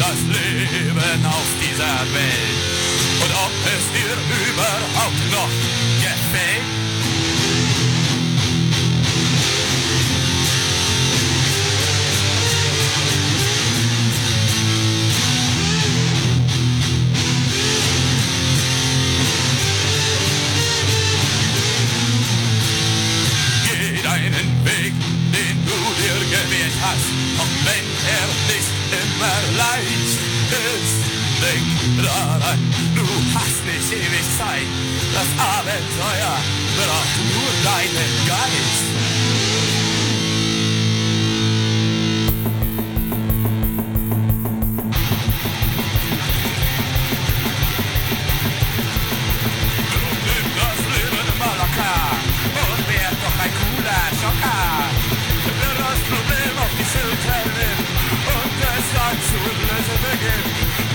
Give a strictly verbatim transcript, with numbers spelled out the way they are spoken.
das Leben auf dieser Welt und ob es dir überhaupt noch gefällt. Geh deinen Weg, den du dir gewählt hast, und wenn er nicht immer leicht ist, denk daran, du hast nicht ewig Zeit. Das Abenteuer braucht nur deinen Geist. Drum nimm das Leben mal locker und werd doch ein cooler Schocker. Wer das Problem auf die Schulter nimmt und es dann zu lösen beginnt.